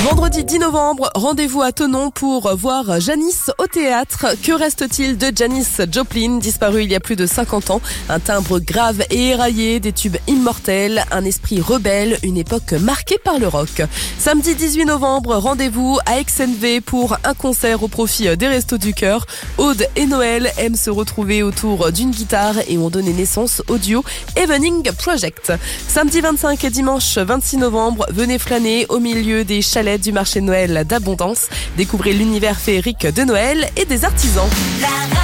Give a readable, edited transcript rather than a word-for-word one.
Vendredi 10 novembre, rendez-vous à Thonon pour voir Janis au théâtre. Que reste-t-il de Janis Joplin, disparue il y a plus de 50 ans? Un timbre grave et éraillé, des tubes immortels, un esprit rebelle, une époque marquée par le rock. Samedi 18 novembre, rendez-vous à XNV pour un concert au profit des Restos du Cœur. Aude et Noël aiment se retrouver autour d'une guitare et ont donné naissance au duo Evening Project. Samedi 25 et dimanche 26 novembre, venez flâner au milieu des chalets du marché de Noël d'Abondance. Découvrez l'univers féerique de Noël et des artisans.